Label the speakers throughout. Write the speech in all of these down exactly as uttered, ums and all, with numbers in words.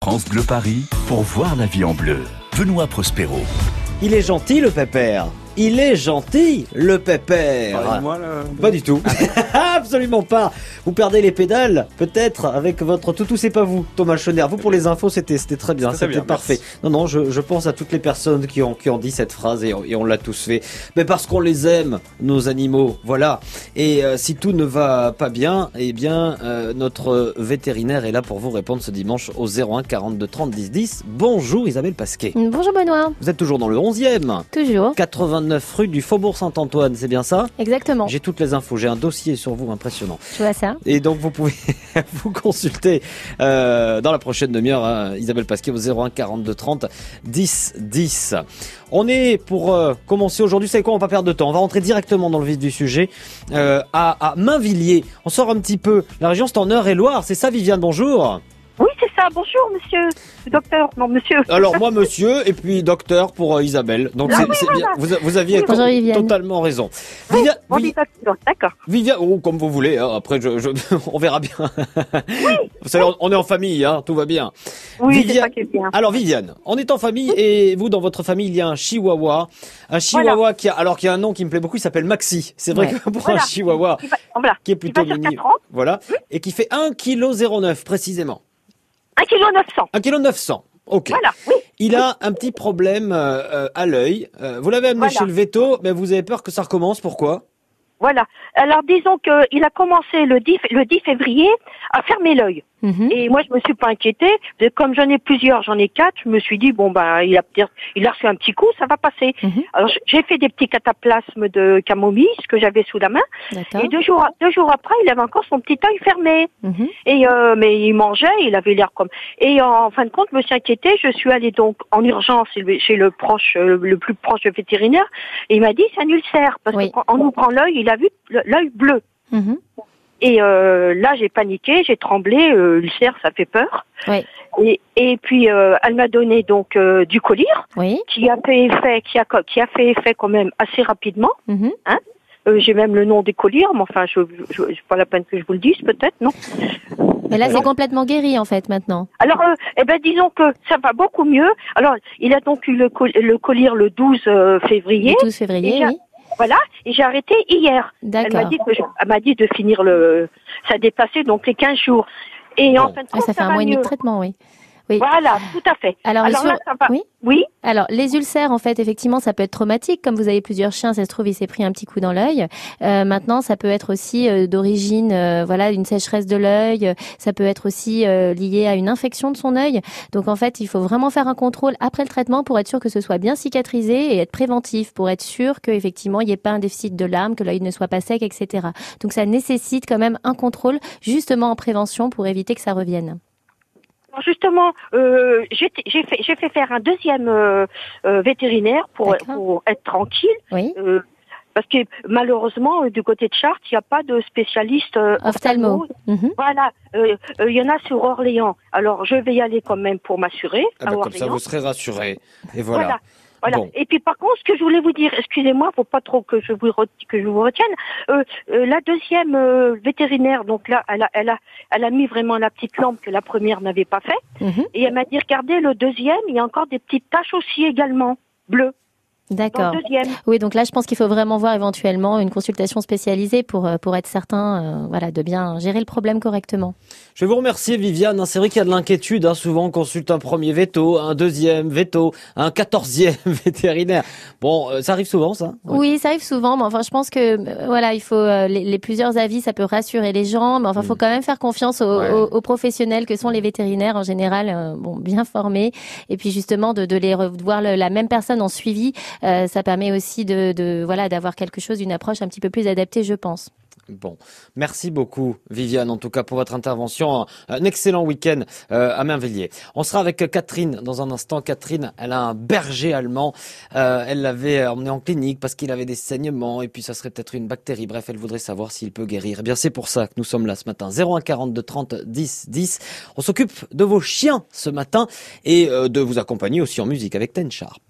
Speaker 1: France Bleu Paris pour voir la vie en bleu. Benoît Prospero.
Speaker 2: Il est gentil le pépère. Il est gentil le pépère.
Speaker 3: Parlez-moi, là.
Speaker 2: Pas du tout. Absolument pas. Vous perdez les pédales, peut-être, avec votre toutou, c'est pas vous, Thomas Schoner. Vous, pour les infos, c'était, c'était très bien, c'était, c'était parfait. Merci. Non, non, je, je pense à toutes les personnes qui ont, qui ont dit cette phrase et, et on l'a tous fait. Mais parce qu'on les aime, nos animaux, voilà. Et euh, si tout ne va pas bien, eh bien, euh, notre vétérinaire est là pour vous répondre ce dimanche au zéro un quarante-deux trente dix dix. Bonjour Isabelle Pasquet.
Speaker 4: Bonjour Benoît.
Speaker 2: Vous êtes toujours dans le onzième.
Speaker 4: Toujours.
Speaker 2: quatre-vingt-neuf rue du Faubourg Saint-Antoine, c'est bien ça ?
Speaker 4: Exactement.
Speaker 2: J'ai toutes les infos, j'ai un dossier sur vous impressionnant.
Speaker 4: Tu vois ça ?
Speaker 2: Et donc vous pouvez vous consulter euh, dans la prochaine demi-heure, hein, Isabelle Pasquet au zéro un quarante-deux trente dix dix. On est pour euh, commencer aujourd'hui, c'est quoi, on va pas perdre de temps, on va rentrer directement dans le vif du sujet, euh, à, à Mainvilliers. On sort un petit peu, la région c'est en Eure-et-Loire, c'est ça Viviane, bonjour.
Speaker 5: Oui, c'est ça. Bonjour, monsieur. Docteur. Non, monsieur.
Speaker 2: Alors, moi, monsieur, et puis docteur pour euh, Isabelle. Donc,
Speaker 5: ah
Speaker 2: c'est,
Speaker 5: oui,
Speaker 2: c'est
Speaker 5: voilà.
Speaker 2: bien. Vous, vous aviez
Speaker 4: Bonjour,
Speaker 2: to- totalement raison.
Speaker 5: Oui,
Speaker 2: Vivia-
Speaker 5: on
Speaker 2: Vi-
Speaker 5: dit docteur. D'accord.
Speaker 2: Viviane, oh, comme vous voulez. Hein. Après, je, je, on verra bien.
Speaker 5: Oui.
Speaker 2: Vous savez, on, on est en famille, hein, tout va bien.
Speaker 5: Oui,
Speaker 2: Viviane-
Speaker 5: c'est ça qui est bien.
Speaker 2: Alors, Viviane, on est en famille et vous, dans votre famille, il y a un chihuahua. Un chihuahua
Speaker 5: Voilà.
Speaker 2: qui a, alors, qui a un nom qui me plaît beaucoup, il s'appelle Maxi. C'est vrai
Speaker 4: Ouais.
Speaker 2: que pour
Speaker 5: Voilà.
Speaker 2: un chihuahua
Speaker 5: Il va, voilà.
Speaker 2: qui est plutôt
Speaker 5: Il va faire
Speaker 2: mignon.
Speaker 5: quatre ans.
Speaker 2: Voilà. Et qui fait un virgule zéro neuf précisément.
Speaker 5: un virgule neuf kilos.
Speaker 2: un virgule neuf cents. Ok.
Speaker 5: Voilà. Oui.
Speaker 2: Il a un petit problème euh, euh, à l'œil. Euh, vous l'avez amené
Speaker 5: Voilà.
Speaker 2: chez le véto, mais vous avez peur que ça recommence. Pourquoi ?
Speaker 5: Voilà. Alors, disons qu'il a commencé le dix, le dix février à fermer l'œil.
Speaker 4: Mhm.
Speaker 5: Et moi, je me suis pas inquiétée. Comme j'en ai plusieurs, j'en ai quatre, je me suis dit, bon, ben, il a peut-être, il a reçu un petit coup, ça va passer.
Speaker 4: Mhm.
Speaker 5: Alors, j'ai fait des petits cataplasmes de camomille, ce que j'avais sous la main.
Speaker 4: D'accord.
Speaker 5: Et deux jours, deux jours après, il avait encore son petit œil fermé.
Speaker 4: Mhm.
Speaker 5: Et euh, mais il mangeait, il avait l'air comme. Et en fin de compte, je me suis inquiétée. Je suis allée donc en urgence chez le proche, euh, le plus proche vétérinaire. Et il m'a dit c'est un ulcère parce
Speaker 4: Oui.
Speaker 5: qu'en ouvrant l'œil, il a vu le- l'œil bleu.
Speaker 4: Mhm.
Speaker 5: Et euh, là, j'ai paniqué, j'ai tremblé. Euh, ulcère, ça fait peur.
Speaker 4: Oui.
Speaker 5: Et, et puis, euh, elle m'a donné donc euh, du collyre
Speaker 4: Oui.
Speaker 5: qui a fait effet, qui a qui a fait effet quand même assez rapidement.
Speaker 4: Mhm.
Speaker 5: Euh, j'ai même le nom des collyres, mais enfin, je, je, je pas la peine que je vous le dise, peut-être, non.
Speaker 4: Mais là, c'est complètement guéri en fait maintenant.
Speaker 5: Alors, euh, eh ben, disons que ça va beaucoup mieux. Alors, il a donc eu le, col- le collyre le douze euh, février.
Speaker 4: Le douze février,
Speaker 5: Déjà.
Speaker 4: oui.
Speaker 5: Voilà, et j'ai arrêté hier. Elle m'a
Speaker 4: D'accord.
Speaker 5: dit que je, elle m'a dit de finir le, ça dépassait donc les quinze jours. Et
Speaker 2: Bon.
Speaker 5: en fin de
Speaker 4: Ah,
Speaker 5: compte,
Speaker 4: ça fait un
Speaker 5: va
Speaker 4: mois et demi de
Speaker 5: mieux.
Speaker 4: traitement, oui. Oui.
Speaker 5: Voilà, tout à fait.
Speaker 4: Alors,
Speaker 5: Alors
Speaker 4: sur-
Speaker 5: là, ça va.
Speaker 4: oui.
Speaker 5: Oui.
Speaker 4: Alors, les ulcères, en fait, effectivement, ça peut être traumatique. Comme vous avez plusieurs chiens, ça se trouve, il s'est pris un petit coup dans l'œil. Euh, maintenant, ça peut être aussi euh, d'origine, euh, voilà, une sécheresse de l'œil. Ça peut être aussi euh, lié à une infection de son œil. Donc, en fait, il faut vraiment faire un contrôle après le traitement pour être sûr que ce soit bien cicatrisé et être préventif pour être sûr qu'effectivement, il n'y ait pas un déficit de larmes, que l'œil ne soit pas sec, et cetera. Donc, ça nécessite quand même un contrôle, justement en prévention, pour éviter que ça revienne.
Speaker 5: Alors justement, euh, j'ai j'ai fait, j'ai fait faire un deuxième euh, euh, vétérinaire pour,
Speaker 4: D'accord.
Speaker 5: pour être tranquille.
Speaker 4: Oui.
Speaker 5: Euh, parce que malheureusement, euh, du côté de Chartres, il n'y a pas de spécialiste euh,
Speaker 4: Ophtalmo. Mhm.
Speaker 5: Voilà, euh, euh, il y en a sur Orléans. Alors, je vais y aller quand même pour m'assurer.
Speaker 2: Ah
Speaker 5: à
Speaker 2: ben, Comme ça,
Speaker 5: Orléans.
Speaker 2: vous serez rassurés. Et voilà.
Speaker 5: Voilà. Voilà.
Speaker 2: Bon.
Speaker 5: Et puis par contre, ce que je voulais vous dire, excusez-moi, faut pas trop que je vous re- que je vous retienne. Euh, euh, la deuxième euh, vétérinaire, donc là, elle a, elle a, elle a mis vraiment la petite lampe que la première n'avait pas fait.
Speaker 4: Mhm.
Speaker 5: Et elle m'a dit, regardez, le deuxième, il y a encore des petites taches aussi également bleues. Dans
Speaker 4: D'accord.
Speaker 5: le deuxième.
Speaker 4: Oui, donc là, je pense qu'il faut vraiment voir éventuellement une consultation spécialisée pour euh, pour être certain, euh, voilà, de bien gérer le problème correctement.
Speaker 2: Je vais vous remercier, Viviane. C'est vrai qu'il y a de l'inquiétude. Hein. Souvent, on consulte un premier veto, un deuxième veto, un quatorzième vétérinaire. Bon, euh, ça arrive souvent, ça ? Ouais.
Speaker 4: Oui, ça arrive souvent, mais enfin, je pense que euh, voilà, il faut euh, les, les plusieurs avis, ça peut rassurer les gens, mais enfin, faut
Speaker 2: Mm.
Speaker 4: quand même faire confiance aux,
Speaker 2: Ouais.
Speaker 4: aux, aux professionnels que sont les vétérinaires en général, euh, bon, bien formés, et puis justement de, de les revoir le- la même personne en suivi, euh, ça permet aussi de, de voilà d'avoir quelque chose, une approche un petit peu plus adaptée, je pense.
Speaker 2: Bon, merci beaucoup Viviane, en tout cas pour votre intervention. Un excellent week-end euh, à Mainvilliers. On sera avec Catherine dans un instant. Catherine, elle a un berger allemand. Euh, elle l'avait emmené en clinique parce qu'il avait des saignements et puis ça serait peut-être une bactérie. Bref, elle voudrait savoir s'il peut guérir. Eh bien, c'est pour ça que nous sommes là ce matin. zéro un quarante-deux trente dix dix. On s'occupe de vos chiens ce matin et euh, de vous accompagner aussi en musique avec Ten Sharp.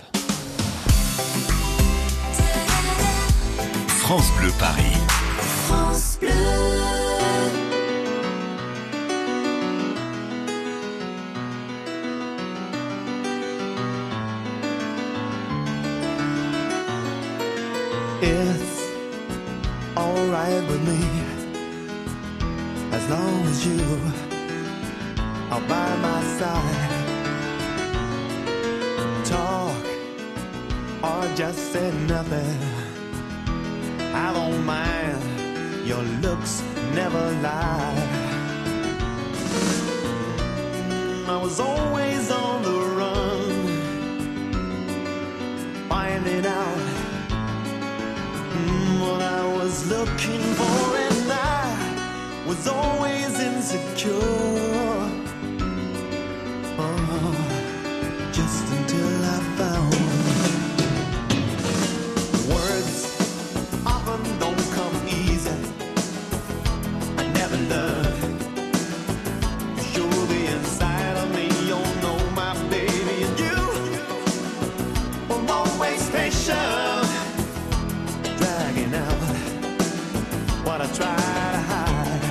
Speaker 1: France Bleu Paris.
Speaker 6: France Bleu.
Speaker 3: It's alright with me, as long as you are by my side. Talk or just say nothing, I don't mind, your looks never lie. I was always on the run, finding out mm, what I was looking for, and I was always insecure. Oh, just until I found words often don't come easy. I never learned to show the inside of me. You know my baby, and you were always patient, dragging out what I tried to hide.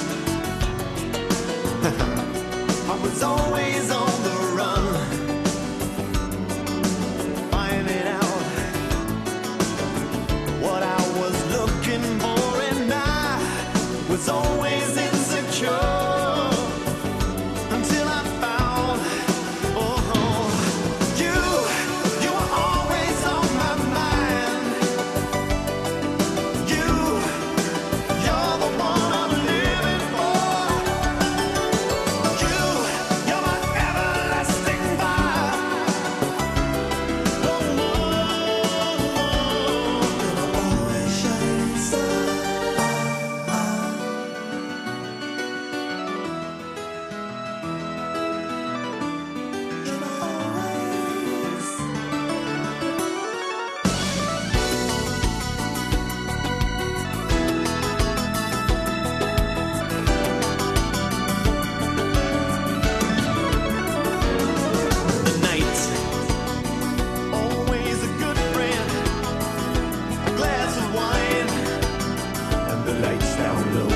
Speaker 3: I was always on the run, finding out what I was looking for, and I was always insecure until I found, oh, you, you were always on my mind. You, you're the one I'm living for. You, you're my everlasting fire. Oh, oh, oh, and I'm always shining star. You're always. The night, always a good friend, a glass of wine, and the lights down low.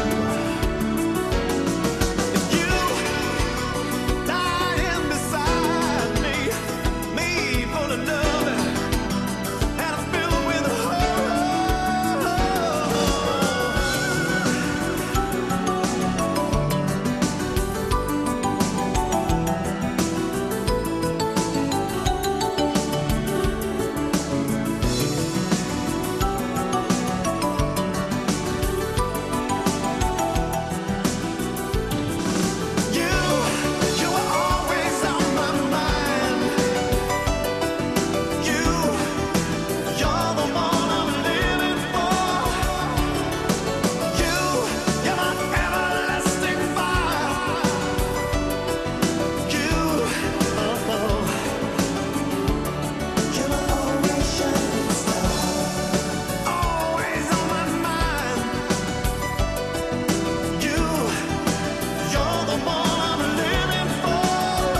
Speaker 3: And you dying beside me, me full of love and I'm filled with you, you were always on my mind. You, you're the one I'm living for. You, you're my everlasting fire. You, oh, you're my always shining star. Always on my mind. You, you're the one I'm living for.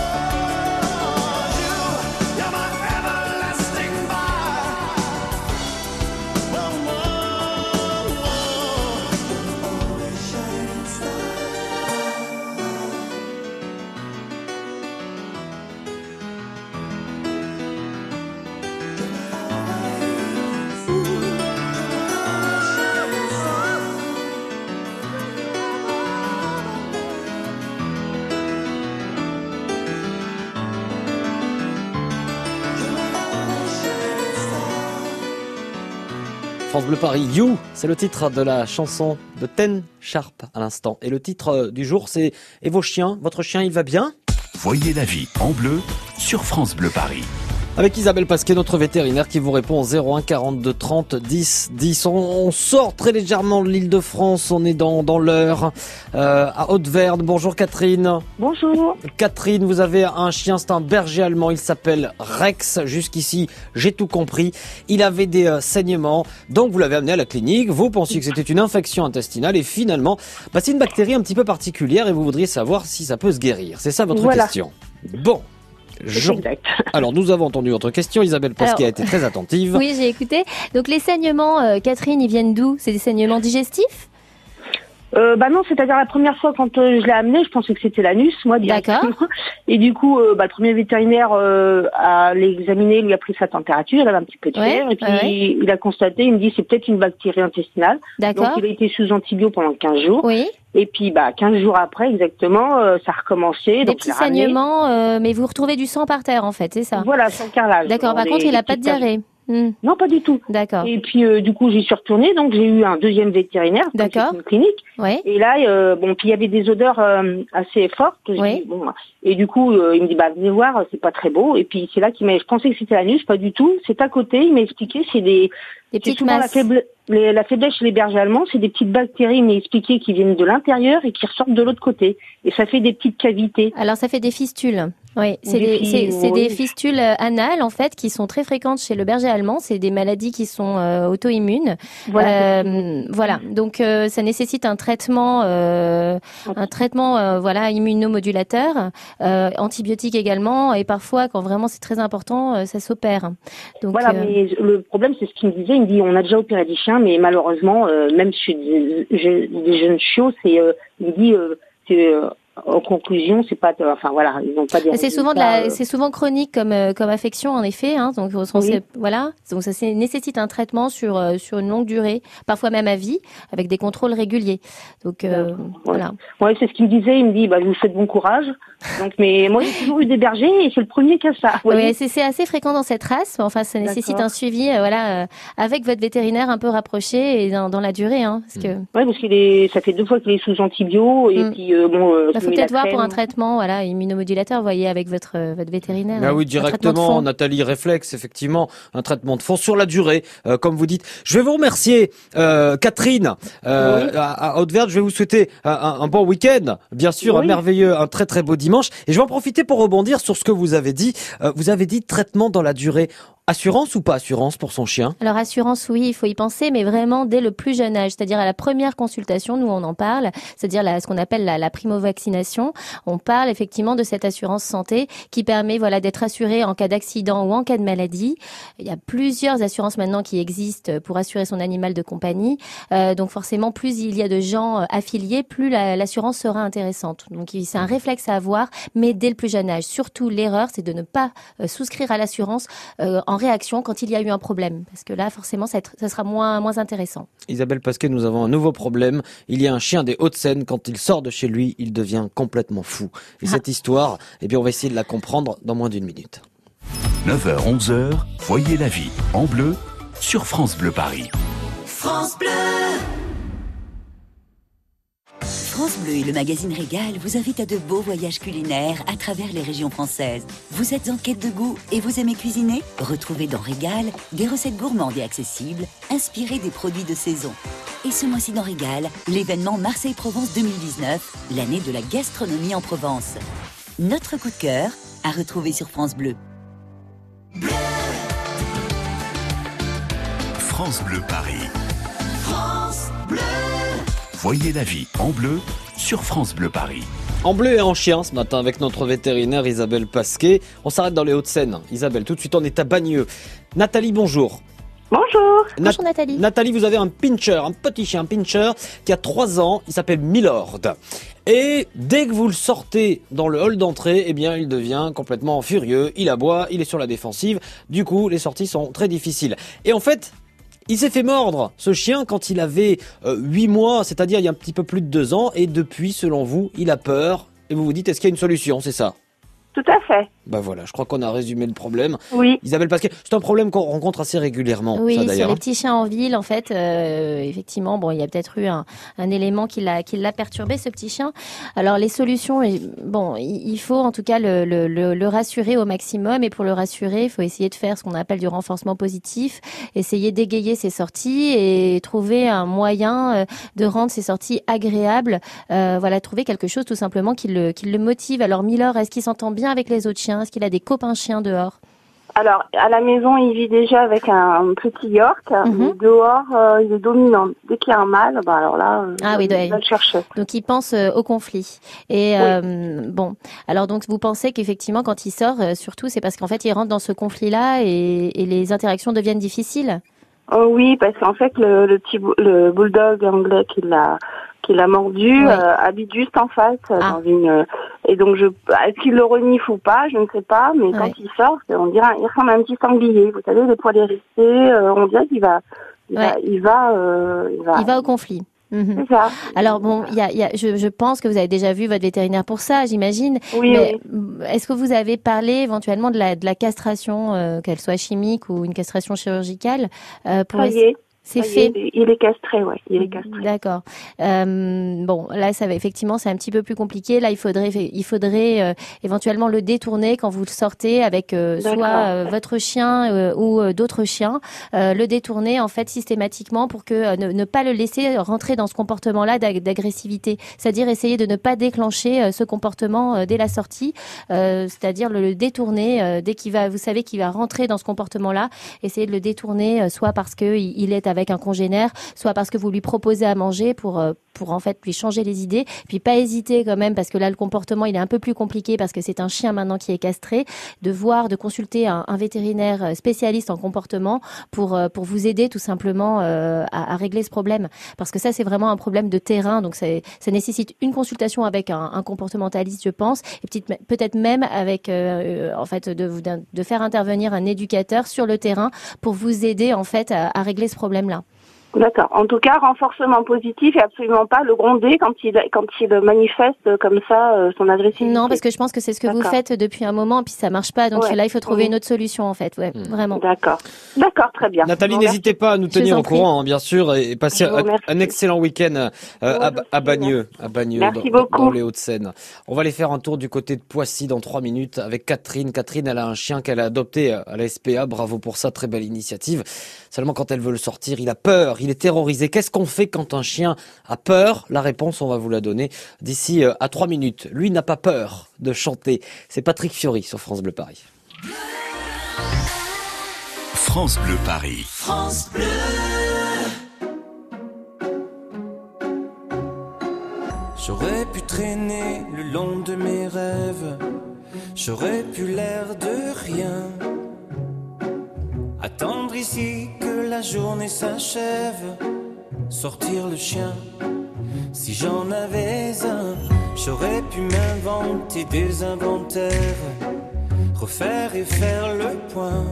Speaker 3: You, you're my everlasting fire. Whoa, whoa, whoa. Always shining star.
Speaker 2: France Bleu Paris, You, c'est le titre de la chanson de Ten Sharp à l'instant. Et le titre du jour, c'est « Et vos chiens, votre chien, il va bien ?»
Speaker 1: Voyez la vie en bleu sur France Bleu Paris.
Speaker 2: Avec Isabelle Pasquet, notre vétérinaire, qui vous répond au zéro un quarante-deux trente dix dix. On, on sort très légèrement de l'Île-de-France, on est dans, dans l'Eure, euh, à Haute-Verne. Bonjour Catherine.
Speaker 5: Bonjour.
Speaker 2: Catherine, vous avez un chien, c'est un berger allemand, il s'appelle Rex. Jusqu'ici, j'ai tout compris. Il avait des euh, saignements, donc vous l'avez amené à la clinique. Vous pensiez que c'était une infection intestinale et finalement, bah, c'est une bactérie un petit peu particulière et vous voudriez savoir si ça peut se guérir. C'est ça votre
Speaker 5: Voilà.
Speaker 2: question. Bon. Jean.
Speaker 5: Exact.
Speaker 2: Alors, nous avons entendu votre question. Isabelle Pasquet a été très attentive.
Speaker 4: Oui, j'ai écouté. Donc, les saignements, euh, Catherine, ils viennent d'où? C'est des saignements digestifs?
Speaker 5: Euh, bah non, c'est-à-dire la première fois quand euh, je l'ai amené, je pensais que c'était l'anus, moi directement.
Speaker 4: D'accord.
Speaker 5: Et du coup, euh, bah, le premier vétérinaire euh, a l'examiné, lui a pris sa température, il avait un petit peu de
Speaker 4: Ouais,
Speaker 5: fièvre, et puis
Speaker 4: ouais.
Speaker 5: il a constaté, il me dit c'est peut-être une bactérie intestinale. Donc
Speaker 4: D'accord.
Speaker 5: il a été sous antibio pendant quinze jours.
Speaker 4: Oui.
Speaker 5: Et puis bah quinze jours après exactement, euh, ça a recommencé.
Speaker 4: Des
Speaker 5: donc
Speaker 4: petits
Speaker 5: je l'ai ramené.
Speaker 4: saignements, euh, mais vous retrouvez du sang par terre en fait, c'est ça?
Speaker 5: Voilà, sans carrelage.
Speaker 4: D'accord. Par
Speaker 5: Des-
Speaker 4: contre, il
Speaker 5: des
Speaker 4: a pas de
Speaker 5: petites taches.
Speaker 4: diarrhée. Hmm.
Speaker 5: Non, pas du tout.
Speaker 4: D'accord.
Speaker 5: Et puis euh, du coup j'y suis retournée, donc j'ai eu un deuxième vétérinaire, comme
Speaker 4: D'accord.
Speaker 5: c'est une clinique.
Speaker 4: Ouais.
Speaker 5: Et là, euh, bon, puis il y avait des odeurs euh, assez fortes. Je
Speaker 4: Oui.
Speaker 5: dis, bon, et du coup, euh, il me dit, bah venez voir, c'est pas très beau. Et puis c'est là qu'il m'a, je pensais que c'était l'anus, pas du tout. C'est à côté. Il m'a expliqué, c'est des,
Speaker 4: Des
Speaker 5: c'est
Speaker 4: petites
Speaker 5: souvent la,
Speaker 4: masses.
Speaker 5: faible, les- la faiblesse chez les bergers allemands, c'est des petites bactéries. Il m'a expliqué qui viennent de l'intérieur et qui ressortent de l'autre côté. Et ça fait des petites cavités.
Speaker 4: Alors ça fait des fistules. Oui, c'est
Speaker 5: Des
Speaker 4: des,
Speaker 5: fi-
Speaker 4: c'est, c'est
Speaker 5: oui.
Speaker 4: des fistules euh, anales en fait qui sont très fréquentes chez le berger allemand. C'est des maladies qui sont euh, auto-immunes.
Speaker 5: Voilà.
Speaker 4: Euh, voilà. Donc euh, ça nécessite un traitement, euh, un traitement euh, voilà immunomodulateur, euh, antibiotique également, et parfois quand vraiment c'est très important, euh, ça s'opère. Donc
Speaker 5: Voilà,
Speaker 4: euh,
Speaker 5: mais le problème, c'est ce qu'il me disait. Il me dit, on a déjà opéré des chiens, mais malheureusement, euh, même chez des, je- des jeunes chiots, c'est, euh, il me dit, euh, c'est, euh, en conclusion, c'est pas, enfin voilà, ils n'ont pas des.
Speaker 4: c'est souvent de
Speaker 5: résultats,
Speaker 4: la,
Speaker 5: euh,
Speaker 4: c'est souvent chronique comme euh, comme affection en effet. Hein, donc on
Speaker 5: Oui.
Speaker 4: sait- voilà, donc ça c'est- nécessite un traitement sur euh, sur une longue durée, parfois même à vie, avec des contrôles réguliers. Donc euh,
Speaker 5: Ouais.
Speaker 4: voilà.
Speaker 5: Ouais, c'est ce qu'il me disait. Il me dit, bah, je vous souhaite bon courage. Donc, mais moi, j'ai toujours eu des bergers et c'est le premier qui a ça. vous voyez.
Speaker 4: Ouais, c'est c'est assez fréquent dans cette race. mais Enfin, ça nécessite
Speaker 5: D'accord.
Speaker 4: un suivi, euh, voilà, euh, avec votre vétérinaire un peu rapproché et dans, dans la durée, hein, parce que
Speaker 5: Ouais, parce qu'il est, ça fait deux fois qu'il est sous antibio et
Speaker 4: Mm.
Speaker 5: puis euh, bon. Euh,
Speaker 4: bah,
Speaker 5: je
Speaker 4: faut
Speaker 5: mets
Speaker 4: peut-être
Speaker 5: la
Speaker 4: voir pour un
Speaker 5: crème.
Speaker 4: traitement, voilà, immunomodulateur, voyez, avec votre euh, votre vétérinaire.
Speaker 2: Ah
Speaker 4: euh,
Speaker 2: oui,
Speaker 4: un traitement de
Speaker 2: directement,
Speaker 4: fond.
Speaker 2: Nathalie, réflexe, effectivement, un traitement de fond sur la durée, euh, comme vous dites. Je vais vous remercier, euh, Catherine, euh,
Speaker 5: Oui.
Speaker 2: à, à Haute-Verte. Je vais vous souhaiter un, un- un bon week-end, bien sûr, un
Speaker 5: Oui.
Speaker 2: merveilleux, un très très beau dimanche. Et je vais en profiter pour rebondir sur ce que vous avez dit. Euh, vous avez dit traitement dans la durée. Assurance ou pas assurance pour son chien?
Speaker 4: Alors assurance, oui, il faut y penser, mais vraiment dès le plus jeune âge, c'est-à-dire à la première consultation, nous on en parle, c'est-à-dire la, ce qu'on appelle la, la primo-vaccination. On parle effectivement de cette assurance santé qui permet, voilà, d'être assuré en cas d'accident ou en cas de maladie. Il y a plusieurs assurances maintenant qui existent pour assurer son animal de compagnie. Euh, donc forcément, plus il y a de gens euh, affiliés, plus la- l'assurance sera intéressante. Donc il- c'est un réflexe à avoir, mais dès le plus jeune âge. Surtout l'erreur, c'est de ne pas euh, souscrire à l'assurance euh, en réaction quand il y a eu un problème, parce que là forcément ça, être- ça sera moins moins intéressant.
Speaker 2: Isabelle Pasquet, nous avons un nouveau problème. Il y a un chien des Hauts-de-Seine, quand il sort de chez lui, il devient complètement fou. Et
Speaker 4: Ah.
Speaker 2: cette histoire, eh bien, on va essayer de la comprendre dans moins d'une minute.
Speaker 1: neuf heures onze heures, voyez la vie en bleu sur France Bleu Paris.
Speaker 3: France Bleu.
Speaker 6: France Bleu et le magazine Régal vous invitent à de beaux voyages culinaires à travers les régions françaises. Vous êtes en quête de goût et vous aimez cuisiner? Retrouvez dans Régal des recettes gourmandes et accessibles, inspirées des produits de saison. Et ce mois-ci dans Régal, l'événement Marseille-Provence deux mille dix-neuf, l'année de la gastronomie en Provence. Notre coup de cœur à retrouver sur France Bleu.
Speaker 1: France Bleu Paris.
Speaker 3: France Bleu.
Speaker 1: Voyez la vie en bleu sur France Bleu Paris.
Speaker 2: En bleu et en chien ce matin avec notre vétérinaire Isabelle Pasquet. On s'arrête dans les Hauts-de-Seine. Isabelle, tout de suite on est à Bagneux. Nathalie, bonjour.
Speaker 5: Bonjour.
Speaker 2: Nat-
Speaker 4: Bonjour Nathalie.
Speaker 2: Nathalie, vous avez un pincher, un petit chien pincher qui a trois ans. Il s'appelle Milord. Et dès que vous le sortez dans le hall d'entrée, eh bien, il devient complètement furieux. Il aboie, il est sur la défensive. Du coup, les sorties sont très difficiles. Et en fait, il s'est fait mordre, ce chien, quand il avait euh, huit mois, c'est-à-dire il y a un petit peu plus de deux ans. Et depuis, selon vous, il a peur. Et vous vous dites, est-ce qu'il y a une solution, c'est ça?
Speaker 5: Tout à fait.
Speaker 2: Bah voilà, je crois qu'on a résumé le problème.
Speaker 5: Oui.
Speaker 2: Isabelle Pasquet, c'est un problème qu'on rencontre assez régulièrement,
Speaker 4: Oui,
Speaker 2: ça
Speaker 4: sur
Speaker 2: d'ailleurs.
Speaker 4: les petits chiens en ville, en fait, euh, effectivement, bon, il y a peut-être eu un, un élément qui l'a, qui l'a perturbé, ce petit chien. Alors, les solutions, eh, bon, il il faut en tout cas le, le, le, le rassurer au maximum. Et pour le rassurer, il faut essayer de faire ce qu'on appelle du renforcement positif, essayer d'égayer ses sorties et trouver un moyen euh, de rendre ses sorties agréables. Euh, voilà, trouver quelque chose tout simplement qui le, qui le motive. Alors, Miller, est-ce qu'il s'entend bien avec les autres chiens? Est-ce qu'il a des copains chiens dehors?
Speaker 7: Alors, à la maison, il vit déjà avec un petit York,
Speaker 4: Mhm.
Speaker 7: mais dehors, euh, il est dominant. Dès qu'il y a un mâle, bah alors là, euh,
Speaker 4: Ah oui,
Speaker 7: il
Speaker 4: ouais.
Speaker 7: va le chercher.
Speaker 4: Donc il pense euh, au conflit. Et
Speaker 7: Oui.
Speaker 4: euh, bon, alors donc vous pensez qu'effectivement quand il sort, euh, surtout c'est parce qu'en fait il rentre dans ce conflit-là et, et les interactions deviennent difficiles.
Speaker 7: Oh oui, parce qu'en fait, le, le petit bou- le bulldog anglais qui l'a qui qui l'a mordu,
Speaker 4: Ouais.
Speaker 7: euh, habite juste en face, euh,
Speaker 4: Ah.
Speaker 7: dans une. euh, et donc, je, est-ce qu'il le renifle ou pas, je ne sais pas, mais quand
Speaker 4: Ouais.
Speaker 7: il sort, on dirait, il ressemble à un petit sanglier. Vous savez, les poils hérissés, euh, on dirait qu'il va, il va,
Speaker 4: Ouais.
Speaker 7: il va, euh, il va.
Speaker 4: Il va au conflit. Mhm.
Speaker 7: C'est ça.
Speaker 4: Alors bon, il y a, il y a, je, je pense que vous avez déjà vu votre vétérinaire pour ça, j'imagine.
Speaker 7: Oui,
Speaker 4: Mais
Speaker 7: oui.
Speaker 4: est-ce que vous avez parlé éventuellement de la, de la castration, euh, qu'elle soit chimique ou une castration chirurgicale, euh, pour
Speaker 7: Ça y est.
Speaker 4: C'est
Speaker 7: Ça y
Speaker 4: fait.
Speaker 7: est, il est castré, ouais. Il est castré.
Speaker 4: D'accord. Euh, bon, là, ça va effectivement, c'est un petit peu plus compliqué. Là, il faudrait, il faudrait euh, éventuellement le détourner quand vous le sortez avec euh,
Speaker 7: D'accord.
Speaker 4: soit euh, votre chien euh, ou euh, d'autres chiens. Euh, le détourner en fait systématiquement pour que euh, ne, ne pas le laisser rentrer dans ce comportement-là d'ag- d'agressivité. C'est-à-dire essayer de ne pas déclencher euh, ce comportement euh, dès la sortie. Euh, c'est-à-dire le, le détourner euh, dès qu'il va, vous savez qu'il va rentrer dans ce comportement-là. Essayez de le détourner, euh, soit parce que il, il est avec un congénère, soit parce que vous lui proposez à manger pour euh, pour en fait lui changer les idées. Puis pas hésiter quand même, parce que là le comportement il est un peu plus compliqué parce que c'est un chien maintenant qui est castré, de voir, de consulter un, un vétérinaire spécialiste en comportement pour euh, pour vous aider tout simplement euh, à, à régler ce problème. Parce que ça c'est vraiment un problème de terrain, donc ça, ça nécessite une consultation avec un, un comportementaliste, je pense, et peut-être peut-être même avec euh, en fait de, de de faire intervenir un éducateur sur le terrain pour vous aider en fait à, à régler ce problème-là.
Speaker 7: D'accord. En tout cas, renforcement positif et absolument pas le gronder quand il quand il manifeste comme ça euh, son agressivité.
Speaker 4: Non, parce que je pense que c'est ce que vous
Speaker 7: D'accord.
Speaker 4: faites depuis un moment, puis ça marche pas. Donc
Speaker 7: Ouais.
Speaker 4: là, il faut trouver
Speaker 7: Mhm.
Speaker 4: une autre solution en fait. Ouais,
Speaker 2: Mhm.
Speaker 4: vraiment.
Speaker 7: D'accord. D'accord, très bien.
Speaker 2: Nathalie,
Speaker 7: Je vous
Speaker 2: n'hésitez pas à nous
Speaker 4: Je
Speaker 2: tenir
Speaker 4: vous en
Speaker 2: au courant, hein, bien sûr, et passer
Speaker 7: Je vous
Speaker 2: un,
Speaker 7: remercie.
Speaker 2: un excellent week-end euh, à,
Speaker 7: Moi
Speaker 2: à
Speaker 7: aussi,
Speaker 2: Bagneux, à Bagneux,
Speaker 7: Merci
Speaker 2: dans,
Speaker 7: beaucoup.
Speaker 2: dans les Hauts-de-Seine. On va aller faire un tour du côté de Poissy dans trois minutes avec Catherine. Catherine, elle a un chien qu'elle a adopté à la S P A. Bravo pour ça, très belle initiative. Seulement, quand elle veut le sortir, il a peur, il est terrorisé. Qu'est-ce qu'on fait quand un chien a peur? La réponse, on va vous la donner d'ici euh, à trois minutes. Lui n'a pas peur de chanter. C'est Patrick Fiori sur France Bleu Paris.
Speaker 1: France Bleu Paris.
Speaker 3: J'aurais pu traîner le long de mes rêves, j'aurais pu l'air de rien. Attendre ici que la journée s'achève, sortir le chien. Si j'en avais un, j'aurais pu m'inventer des inventaires, refaire et faire le point.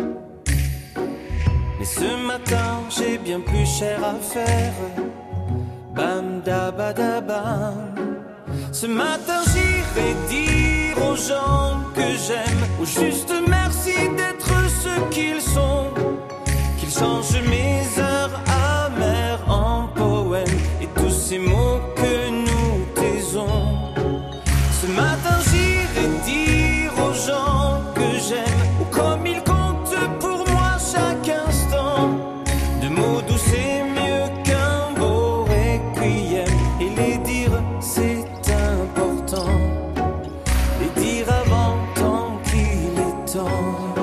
Speaker 3: Mais ce matin, j'ai bien plus cher à faire. Bam da ba da bam. Ce matin, j'irai dire aux gens que j'aime, ou juste merci d'être ce qu'ils sont. Qu'ils changent mes heures amères en poèmes et tous ces mots que nous taisons. Ce matin, j'irai dire aux gens que j'aime, ou comme ils comptent pour moi chaque instant. De mots doux, c'est mieux qu'un beau requiem. Et les dire, c'est important. Les dire avant tant qu'il est temps.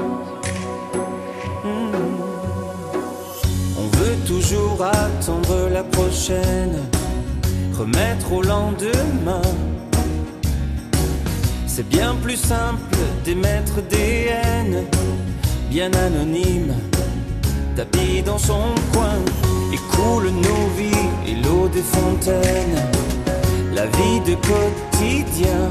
Speaker 3: Hmm. On veut toujours attendre la prochaine, remettre au lendemain. C'est bien plus simple d'émettre des haines, bien anonymes, tapis dans son coin. Et coule nos vies et l'eau des fontaines, la vie de quotidien.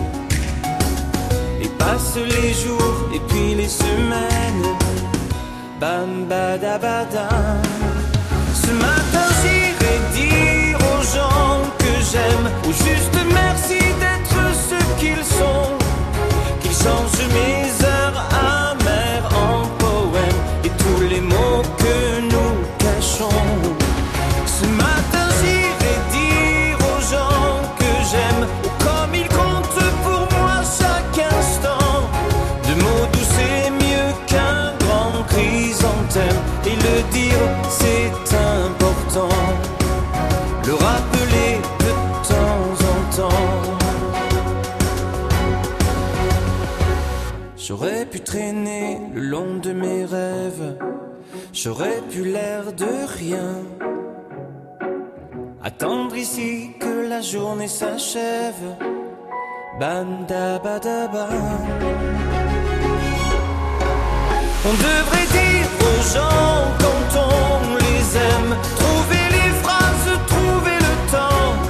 Speaker 3: Et passent les jours et puis les semaines, bam badabadam. Ce matin j'irai dire aux gens que j'aime, ou juste merci d'être ce qu'ils sont. Qu'ils changent mes heures amères en poèmes et tous les mots que nous cachons. Ce matin j'irai dire aux gens que j'aime, ou comme ils comptent pour moi chaque instant. De mots doux c'est mieux qu'un grand chrysanthème, et le dire c'est important, le rappeler de temps en temps. J'aurais pu traîner le long de mes rêves, j'aurais pu l'air de rien. Attendre ici que la journée s'achève, bam da ba da bam. On devrait dire aux gens quand on les aime, trouver les phrases, trouver le temps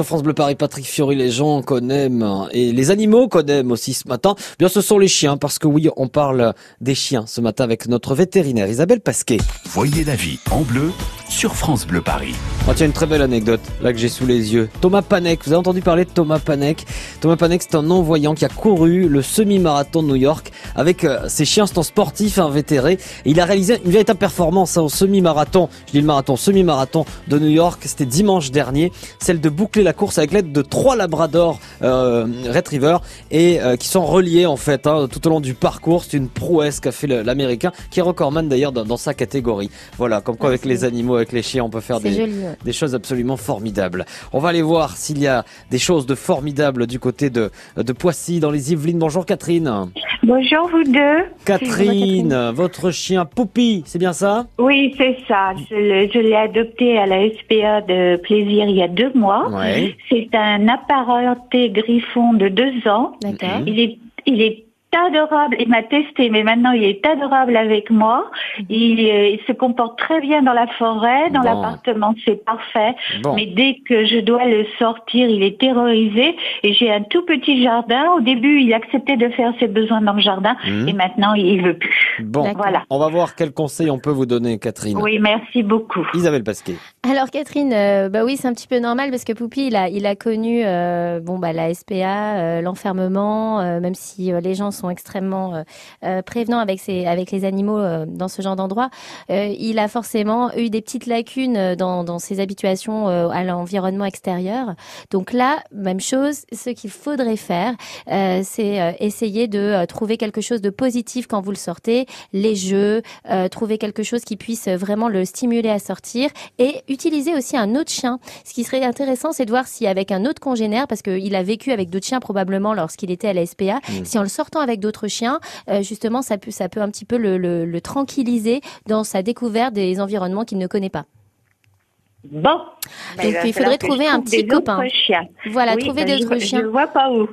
Speaker 2: sur France Bleu Paris, Patrick Fiori, les gens qu'on aime et les animaux qu'on aime aussi ce matin. Bien, ce sont les chiens parce que oui, on parle des chiens ce matin avec notre vétérinaire Isabelle Pasquet.
Speaker 1: Voyez la vie en bleu sur France Bleu Paris.
Speaker 2: Oh, tiens, une très belle anecdote là que j'ai sous les yeux. Thomas Panek, vous avez entendu parler de Thomas Panek? Thomas Panek, c'est un non-voyant qui a couru le semi-marathon de New York avec euh, ses chiens. C'est un sportif invétéré. Et il a réalisé une véritable performance hein, au semi-marathon. Je dis le marathon, semi-marathon de New York. C'était dimanche dernier. Celle de boucler la course avec l'aide de trois labradors euh, retrievers et euh, qui sont reliés en fait hein, tout au long du parcours. C'est une prouesse qu'a fait l'Américain, qui est recordman d'ailleurs dans, dans sa catégorie. Voilà, comme quoi ah, avec les animaux, avec les chiens, on peut faire des,
Speaker 4: joli, ouais.
Speaker 2: des choses absolument formidables. On va aller voir s'il y a des choses de formidables du côté de, de Poissy, dans les Yvelines. Bonjour Catherine.
Speaker 8: Bonjour vous deux.
Speaker 2: Catherine, Catherine. Votre chien Poupie, c'est bien ça?
Speaker 8: Oui, c'est ça. Je l'ai, je l'ai adopté à la S P A de Plaisir il y a deux mois. Ouais. C'est un apparenté griffon de deux ans.
Speaker 4: D'accord.
Speaker 8: Il est, il est adorable. Il m'a testé, mais maintenant il est adorable avec moi. Il, il se comporte très bien dans la forêt, dans bon. l'appartement, c'est parfait. Bon. Mais dès que je dois le sortir, il est terrorisé. Et j'ai un tout petit jardin. Au début, il acceptait de faire ses besoins dans le jardin, mmh. et maintenant il veut plus.
Speaker 2: Bon, voilà. On va voir quels conseils on peut vous donner, Catherine.
Speaker 8: Oui, merci beaucoup.
Speaker 2: Isabelle Pasquet.
Speaker 4: Alors Catherine, euh, bah oui, c'est un petit peu normal parce que Poupie, il a, il a connu, euh, bon bah la S P A, euh, l'enfermement, euh, même si euh, les gens sont extrêmement euh, prévenants avec ces, avec les animaux euh, dans ce genre d'endroit. Euh, il a forcément eu des petites lacunes dans, dans ses habituations euh, à l'environnement extérieur. Donc là, même chose, ce qu'il faudrait faire, euh, c'est euh, essayer de euh, trouver quelque chose de positif quand vous le sortez, les jeux, euh, trouver quelque chose qui puisse vraiment le stimuler à sortir et utiliser aussi un autre chien. Ce qui serait intéressant, c'est de voir si avec un autre congénère, parce qu'il a vécu avec d'autres chiens probablement lorsqu'il était à la S P A, mmh. si en le sortant avec d'autres chiens, euh, justement, ça peut, ça peut un petit peu le, le, le tranquilliser dans sa découverte des environnements qu'il ne connaît pas.
Speaker 8: Bon.
Speaker 4: Donc, ben, il faudrait trouver un petit copain.
Speaker 8: Chiens.
Speaker 4: Voilà,
Speaker 8: oui,
Speaker 4: trouver
Speaker 8: ben,
Speaker 4: d'autres
Speaker 8: je,
Speaker 4: chiens.
Speaker 8: Je vois pas où.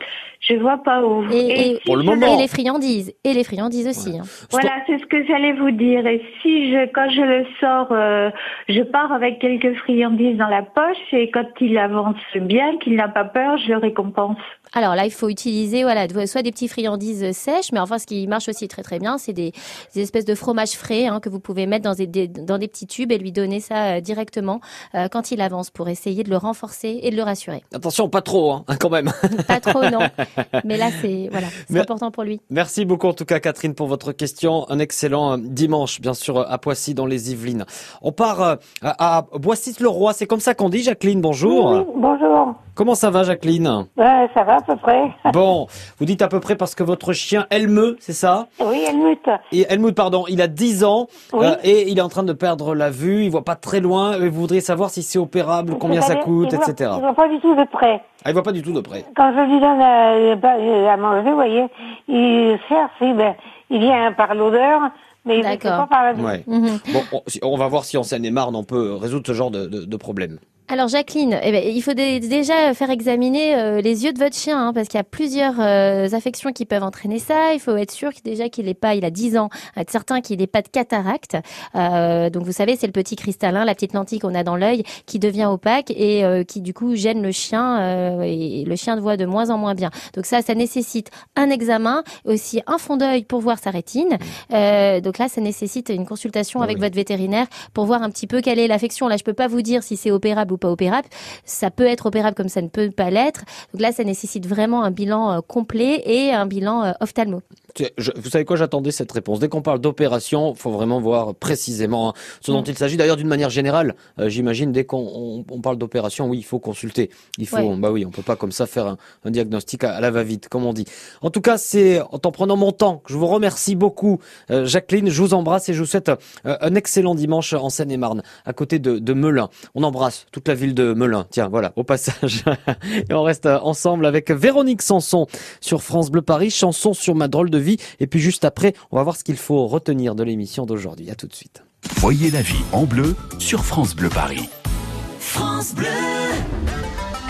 Speaker 8: Je vois pas où.
Speaker 4: Et, et,
Speaker 2: et, pour le moment.
Speaker 4: et les friandises. Et les friandises aussi.
Speaker 2: Ouais.
Speaker 4: Hein.
Speaker 8: Voilà, c'est ce que j'allais vous dire. Et si je, quand je le sors, euh, je pars avec quelques friandises dans la poche et quand il avance bien, qu'il n'a pas peur, je le récompense.
Speaker 4: Alors là, il faut utiliser voilà, soit des petits friandises sèches, mais enfin, ce qui marche aussi très très bien, c'est des, des espèces de fromage frais hein, que vous pouvez mettre dans des, des, dans des petits tubes et lui donner ça euh, directement euh, quand il avance pour essayer de le renforcer et de le rassurer.
Speaker 2: Attention, pas trop, hein, quand même.
Speaker 4: Pas trop, non. Mais là, c'est voilà, c'est Mais, important pour lui.
Speaker 2: Merci beaucoup en tout cas, Catherine, pour votre question. Un excellent dimanche, bien sûr, à Poissy, dans les Yvelines. On part euh, à, à Boissy-le-Roi. C'est comme ça qu'on dit, Jacqueline. Bonjour.
Speaker 9: Oui, bonjour.
Speaker 2: Comment ça va, Jacqueline?
Speaker 9: Ouais, ça va à peu près.
Speaker 2: Bon, vous dites à peu près parce que votre chien Helmut, c'est ça?
Speaker 9: Oui, Helmut.
Speaker 2: Et Helmut, pardon, il a dix ans
Speaker 9: oui.
Speaker 2: euh, et il est en train de perdre la vue, il voit pas très loin. Et vous voudriez savoir si c'est opérable, combien ça coûte,
Speaker 9: il
Speaker 2: et cetera.
Speaker 9: Il voit pas du tout de près.
Speaker 2: Ah, il voit pas du tout de près.
Speaker 9: Quand je lui donne à, à manger, vous voyez, il cherche, il, ben, il vient par l'odeur. Mais il ne pas par la vue.
Speaker 2: Ouais. Mm-hmm. Bon, on, on va voir si en Seine-et-Marne on peut résoudre ce genre de, de, de problème.
Speaker 4: Alors Jacqueline, eh ben, il faut dé- déjà faire examiner euh, les yeux de votre chien hein, parce qu'il y a plusieurs euh, affections qui peuvent entraîner ça. Il faut être sûr que déjà qu'il n'ait pas, il a dix ans, être certain qu'il n'ait pas de cataracte. Euh, donc vous savez, c'est le petit cristallin, la petite lentille qu'on a dans l'œil qui devient opaque et euh, qui du coup gêne le chien euh, et le chien voit de moins en moins bien. Donc ça, ça nécessite un examen, aussi un fond d'œil pour voir sa rétine. Euh, donc là, ça nécessite une consultation avec oui. votre vétérinaire pour voir un petit peu quelle est l'affection. Là, je peux pas vous dire si c'est opérable ou pas opérable. Ça peut être opérable comme ça ne peut pas l'être. Donc là, ça nécessite vraiment un bilan euh, complet et un bilan euh, ophtalmo.
Speaker 2: Je, vous savez quoi, j'attendais cette réponse. Dès qu'on parle d'opération, il faut vraiment voir précisément hein, ce dont mmh. il s'agit. D'ailleurs, d'une manière générale, euh, j'imagine, dès qu'on on, on parle d'opération, oui, il faut consulter. Il faut, ouais. bah oui, on peut pas comme ça faire un, un diagnostic à, à la va-vite, comme on dit. En tout cas, c'est en t'en prenant mon temps que je vous remercie beaucoup, euh, Jacqueline. Je vous embrasse et je vous souhaite euh, un excellent dimanche en Seine-et-Marne, à côté de, de Melun. On embrasse toute la ville de Melun. Tiens, voilà, au passage. Et on reste ensemble avec Véronique Sanson sur France Bleu Paris, chanson sur ma drôle de vie. Et puis juste après, on va voir ce qu'il faut retenir de l'émission d'aujourd'hui. À tout de suite.
Speaker 1: Voyez la vie en bleu sur France Bleu Paris.
Speaker 6: France Bleu.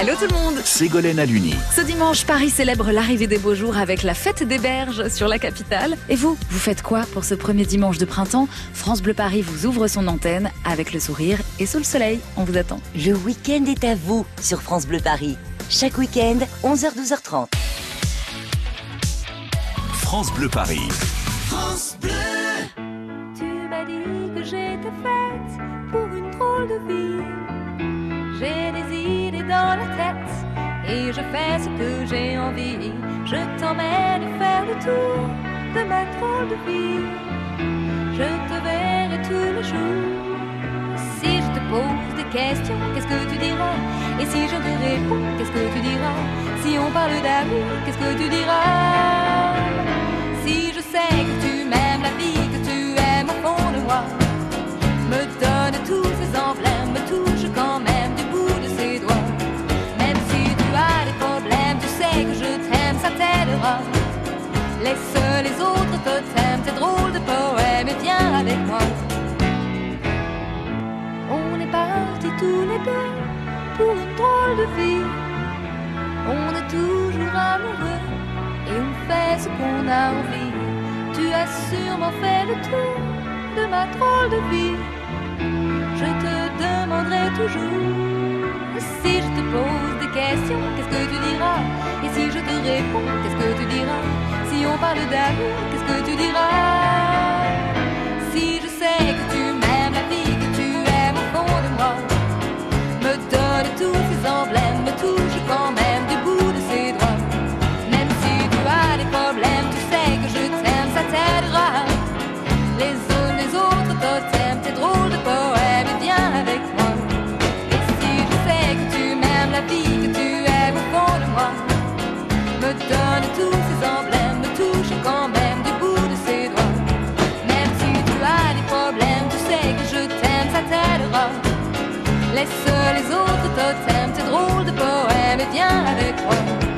Speaker 10: Hello tout le monde.
Speaker 1: Ségolène Aluni.
Speaker 10: Ce dimanche, Paris célèbre l'arrivée des beaux jours avec la fête des berges sur la capitale. Et vous, vous faites quoi pour ce premier dimanche de printemps? France Bleu Paris vous ouvre son antenne avec le sourire et sous le soleil. On vous attend.
Speaker 6: Le week-end est à vous sur France Bleu Paris. Chaque week-end, onze heures douze heures trente.
Speaker 1: France Bleu Paris.
Speaker 3: France Bleu.
Speaker 11: Tu m'as dit que j'étais faite pour une drôle de vie. J'ai des idées dans la tête et je fais ce que j'ai envie. Je t'emmène faire le tour de ma drôle de vie. Je te verrai tous les jours. Si je te pose des questions, qu'est-ce que tu diras? Et si je te réponds, qu'est-ce que tu diras? Si on parle d'amour, qu'est-ce que tu diras? Si je sais que tu m'aimes la vie, que tu aimes au fond de moi, me donne tous ces emblèmes, me touche quand même du bout de ses doigts. Même si tu as des problèmes, tu sais que je t'aime, ça t'aidera. Laisse les autres totems, tes drôles de poèmes et viens avec moi. On est partis tous les deux pour une drôle de vie. On est toujours amoureux et on fait ce qu'on a envie. Tu as sûrement fait le tour de ma drôle de vie. Je te demanderai toujours. Si je te pose des questions, qu'est-ce que tu diras? Et si je te réponds, qu'est-ce que tu diras? Si on parle d'amour, qu'est-ce que tu diras? Si je sais que tu m'aimes la vie, que tu aimes au fond de moi, me donne tous ces emblèmes, me touche quand même du bout de ses doigts. Même si tu as des problèmes, tu sais que je t'aime, ça t'aidera. Les uns les autres totems, tes drôles de poèmes, et viens avec moi. Et si je sais que tu m'aimes la vie, que tu aimes au fond de moi, me donne tous ces emblèmes, me touche quand même du bout de ses doigts. Même si tu as des problèmes, tu sais que je t'aime, ça t'aidera. Laisse les autres totems, tes drôles de poèmes, et viens avec moi.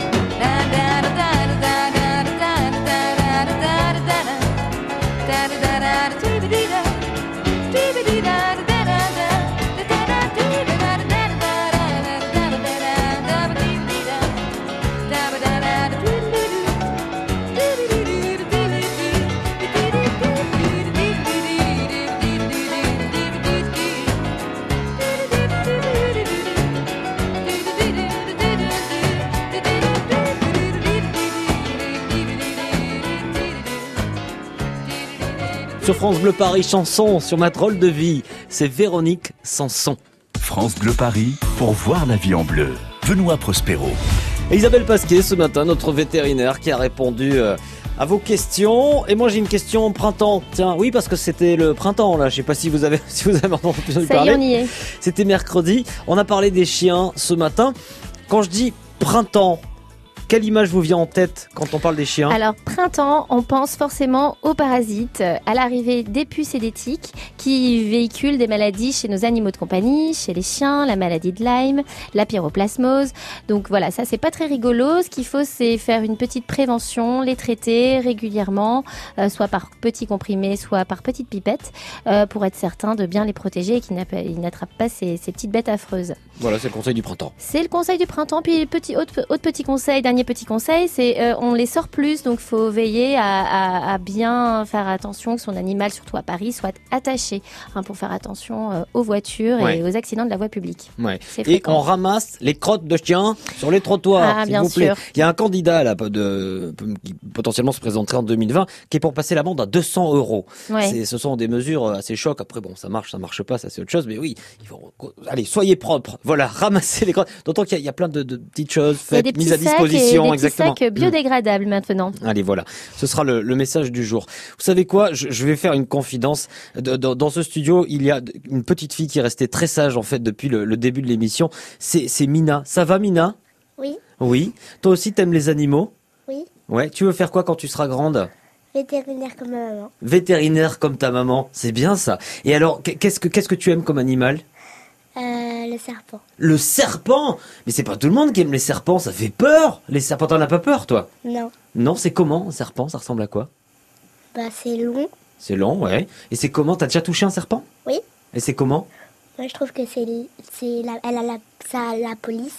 Speaker 2: Sur France Bleu Paris, chanson sur ma drôle de vie, c'est Véronique Sanson.
Speaker 1: France Bleu Paris, pour voir la vie en bleu. Benoît Prospero.
Speaker 2: Et Isabelle Pasquier, ce matin, notre vétérinaire qui a répondu euh, à vos questions. Et moi, j'ai une question printemps. Tiens, oui, parce que c'était le printemps, là. Je sais pas si vous avez, si vous avez entendu parler.
Speaker 4: Ça y est, on y est.
Speaker 2: C'était mercredi. On a parlé des chiens ce matin. Quand je dis printemps, quelle image vous vient en tête quand on parle des chiens?
Speaker 4: Alors, printemps, on pense forcément aux parasites, à l'arrivée des puces et des tiques qui véhiculent des maladies chez nos animaux de compagnie, chez les chiens, la maladie de Lyme, la pyroplasmose. Donc voilà, ça c'est pas très rigolo. Ce qu'il faut, c'est faire une petite prévention, les traiter régulièrement, euh, soit par petits comprimés, soit par petites pipettes, euh, pour être certain de bien les protéger et qu'ils n'attrapent pas ces, ces petites bêtes affreuses.
Speaker 2: Voilà, c'est le conseil du printemps.
Speaker 4: C'est le conseil du printemps. Puis petit, autre, autre petit conseil, dernier petit conseil, c'est euh, on les sort plus, donc faut veiller à, à, à bien faire attention que son animal, surtout à Paris, soit attaché, hein, pour faire attention euh, aux voitures
Speaker 2: ouais.
Speaker 4: et aux accidents de la voie publique.
Speaker 2: Ouais. Et on ramasse les crottes de chiens sur les trottoirs,
Speaker 4: ah,
Speaker 2: s'il
Speaker 4: bien
Speaker 2: vous plaît.
Speaker 4: sûr.
Speaker 2: Il y a un candidat là, de, qui potentiellement se présenterait en deux mille vingt, qui est pour passer l'amende à deux cents euros.
Speaker 4: Ouais.
Speaker 2: C'est, ce sont des mesures assez chocs. Après, bon, ça marche, ça marche pas, ça c'est autre chose. Mais oui, il faut, allez, soyez propres. Voilà, ramassez les crottes. D'autant qu'il y a, il y a plein de, de petites choses faites, mises à disposition,
Speaker 4: des
Speaker 2: exactement.
Speaker 4: Sacs biodégradables mmh. maintenant.
Speaker 2: Allez, voilà. Ce sera le, le message du jour. Vous savez quoi? Je, je vais faire une confidence. De, de, dans ce studio, il y a une petite fille qui est restée très sage en fait depuis le, le début de l'émission. C'est, c'est Mina. Ça va, Mina?
Speaker 12: Oui.
Speaker 2: Oui. Toi aussi, t'aimes les animaux?
Speaker 12: Oui.
Speaker 2: Ouais. Tu veux faire quoi quand tu seras grande?
Speaker 12: Vétérinaire comme ma maman.
Speaker 2: Vétérinaire comme ta maman. C'est bien ça. Et alors, qu'est-ce que qu'est-ce que tu aimes comme animal?
Speaker 12: Euh, le serpent.
Speaker 2: Le serpent? Mais c'est pas tout le monde qui aime les serpents, ça fait peur. Les serpents, t'en as pas peur, toi?
Speaker 12: Non.
Speaker 2: Non, c'est comment un serpent? Ça ressemble à quoi?
Speaker 12: Bah, c'est long.
Speaker 2: C'est long, ouais. Et c'est comment? T'as déjà touché un serpent?
Speaker 12: Oui.
Speaker 2: Et c'est comment?
Speaker 12: Moi, je trouve que c'est, c'est la, elle a la, ça a la police.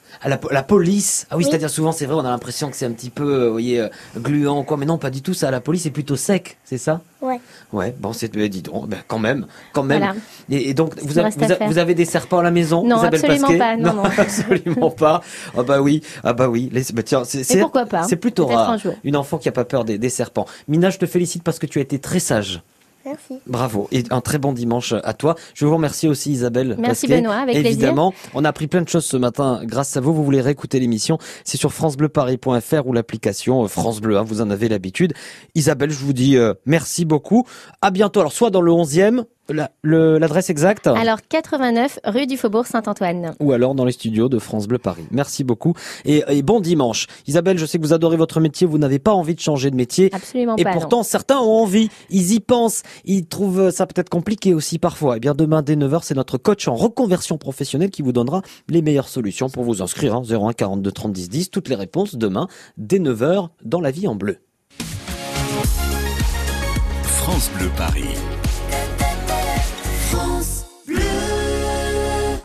Speaker 2: À la, la police. Ah oui,
Speaker 12: Oui.
Speaker 2: c'est-à-dire souvent, c'est vrai, on a l'impression que c'est un petit peu, euh, vous voyez, euh, gluant, quoi. Mais non, pas du tout. Ça, la police, c'est plutôt sec, c'est ça?
Speaker 12: Ouais.
Speaker 2: Ouais. Bon, c'est, eh, dis donc, ben, quand même, quand même.
Speaker 4: Voilà.
Speaker 2: Et, et donc,
Speaker 4: Ce
Speaker 2: vous,
Speaker 4: qu'il
Speaker 2: avez-
Speaker 4: reste à
Speaker 2: vous, a-
Speaker 4: faire.
Speaker 2: vous avez des serpents à la maison,
Speaker 4: Non,
Speaker 2: Isabelle
Speaker 4: absolument
Speaker 2: Pasquet
Speaker 4: pas. Non, non.
Speaker 2: absolument pas. Ah bah oui, ah bah oui. Les, bah tiens, c'est, c'est,
Speaker 4: pourquoi pas,
Speaker 2: c'est plutôt
Speaker 4: peut-être
Speaker 2: rare.
Speaker 4: un jour.
Speaker 2: Une enfant qui a pas peur des, des serpents. Mina, je te félicite parce que tu as été très sage.
Speaker 12: Merci.
Speaker 2: Bravo et un très bon dimanche à toi. Je vous remercie aussi Isabelle.
Speaker 4: Merci
Speaker 2: Pasquet.
Speaker 4: Benoît, avec plaisir.
Speaker 2: Évidemment, on a appris plein de choses ce matin grâce à vous. Vous voulez réécouter l'émission, c'est sur francebleuparis point f r ou l'application France Bleu, hein, vous en avez l'habitude. Isabelle, je vous dis euh, merci beaucoup. À bientôt. Alors soit dans le onzième, la, le, l'adresse exacte.
Speaker 4: Alors quatre-vingt-neuf rue du Faubourg Saint-Antoine.
Speaker 2: Ou alors dans les studios de France Bleu Paris. Merci beaucoup et, et bon dimanche. Isabelle, je sais que vous adorez votre métier, vous n'avez pas envie de changer de métier.
Speaker 4: Absolument
Speaker 2: Et
Speaker 4: pas.
Speaker 2: pourtant,
Speaker 4: non.
Speaker 2: certains ont envie, ils y pensent, ils trouvent ça peut-être compliqué aussi parfois. Et bien demain dès neuf heures, c'est notre coach en reconversion professionnelle qui vous donnera les meilleures solutions pour vous inscrire. Hein, zéro un quarante-deux trente dix dix, toutes les réponses demain dès neuf heures dans La Vie en Bleu.
Speaker 1: France Bleu Paris.